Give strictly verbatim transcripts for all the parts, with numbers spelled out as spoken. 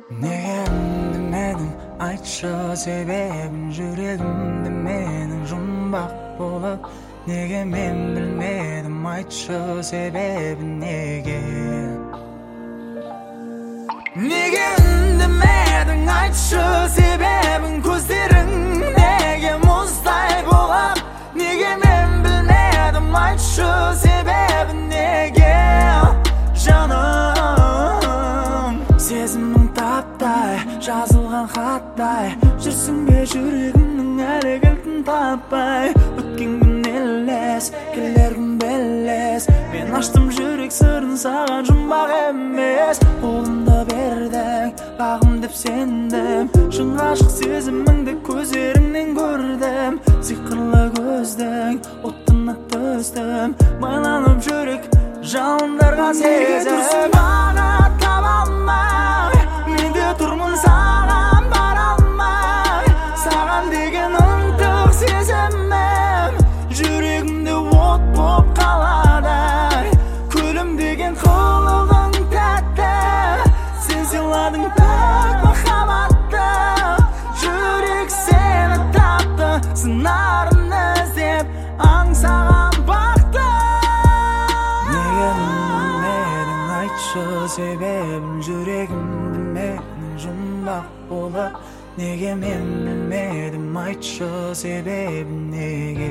Неге үндемедің, айтшы себебін. Жүрегімді менің жұмбақ болып. Неге мен білмедім, айтшы себебін. Неге Неге үндемедің, айтшы себебін. Көздерің неге мұздай болып. Неге мен білмедім, айтшы себебін. Неге жаным сезімің таптай, жазылған хаттай. Жүрсің бе жүрегімнің әлі кілтін таппай. Өткен күн елес, келер күн белес. Мен аштым жүрек сырын саған жұмбақ емес. Қолымды бердің, бағым деп сендім. Шын ғашық сезіміңді көздеріңнен көрдім. Сиқырлы көздің отына төстім. Байланып жүрек жалындарға сезім. Неге тұрсың бана таба алмай, мен де тұрмын саған бара алмай. Саған деген ынтық сезімім жүрегімде от боп қалады. Күлім деген қылығың тәтті, сен сыйладың пәк махаббатты. Жүрек сені тапты, сыңарын іздеп аңсаған бақты. Неге үндемедің, айтшы себебін. Жүрегімді менің жұмбақ болып. Неге мен білмедім, айтшы себебін. Неге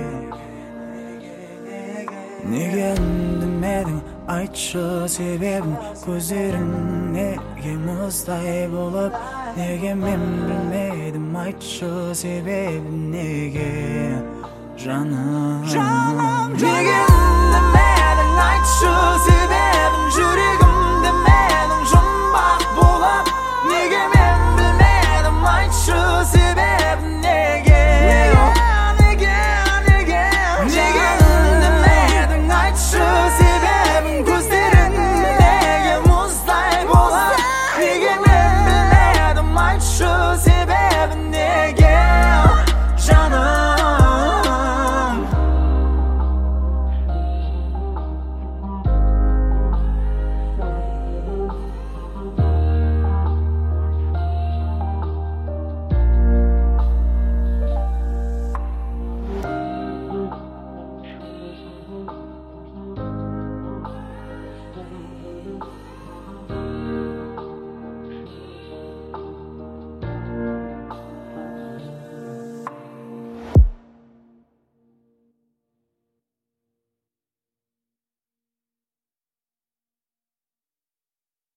Неге үндемедің, айтшы себебін. Көздерің неге мұздай болып. Неге мен білмедім, айтшы себебін. Неге жаным Неге үндемедің, айтшы себебін. Жүрегім